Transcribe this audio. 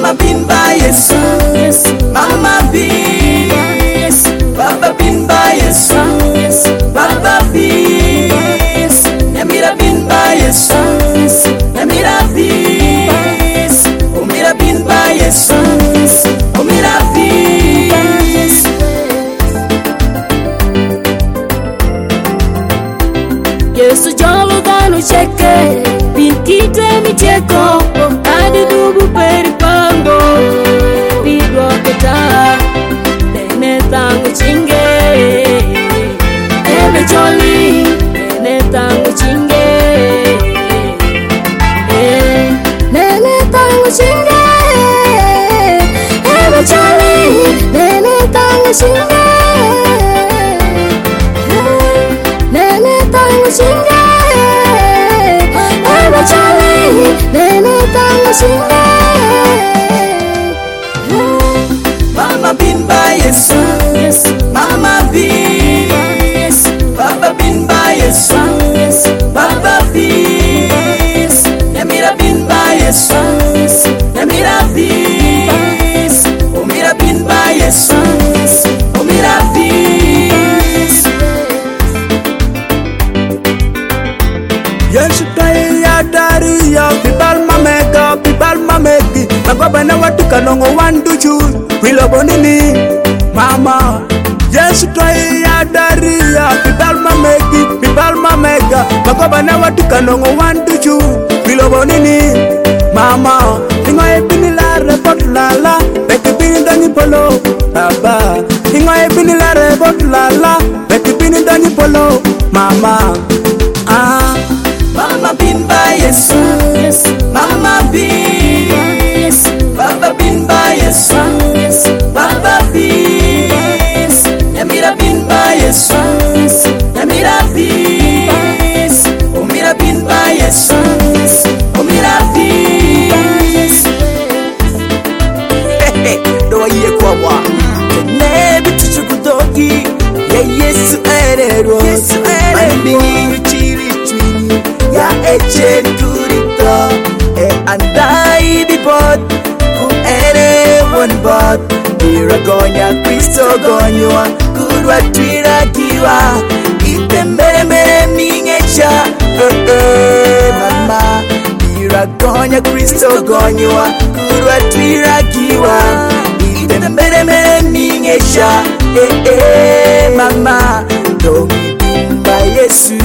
Mama bin by Yesu, Mama bin, Papa bin by Yesu, Papa bin, Yamira bin by Yesu, Yamira bin, Umira bin by Yesu, Umira bin. Yesu jolo dano cheke, pinkite mi cheko, adi dubu per pango, pigo keta, nene tango chinge, ebe joli, nene tango chinge, nene tango chinge, ebe joli, nene tango chinge. Mama bin by Yesu, Mama bin, Papa bin by Yesu, Papa bin, Yamira bin by Yesu, Yamira bin, Umira bin by Yesu, Umira bin. Yesu tai ya dari ya pibal mamegi magoba na watu kanongo wanduju wilobo nini mama. Yesu tai ya dari ya pibal mamega magoba na watu kanongo wanduju wilobo nini mama. Ingoe binila report lala beki bini dani polo baba. Ingoe binila report lala beki bini dani polo mama. Mama bin by Yesu, Mama bin, Papa bin by Yesu, Papa bin, Yamira bin by Yesu, Yamira bin, Umira bin by Yesu, Umira bin. Do ye kwa nebi tuchukudogi ye Yesu erero mani chiri chini ya eche kurito andai di bot ku ere one bot dira gonya Kristo gonywa kurwa twira kiwa itembere mingecha mama dira gonya Kristo gonywa kurwa twira kiwa itembere mingecha mama don't bin by Yesu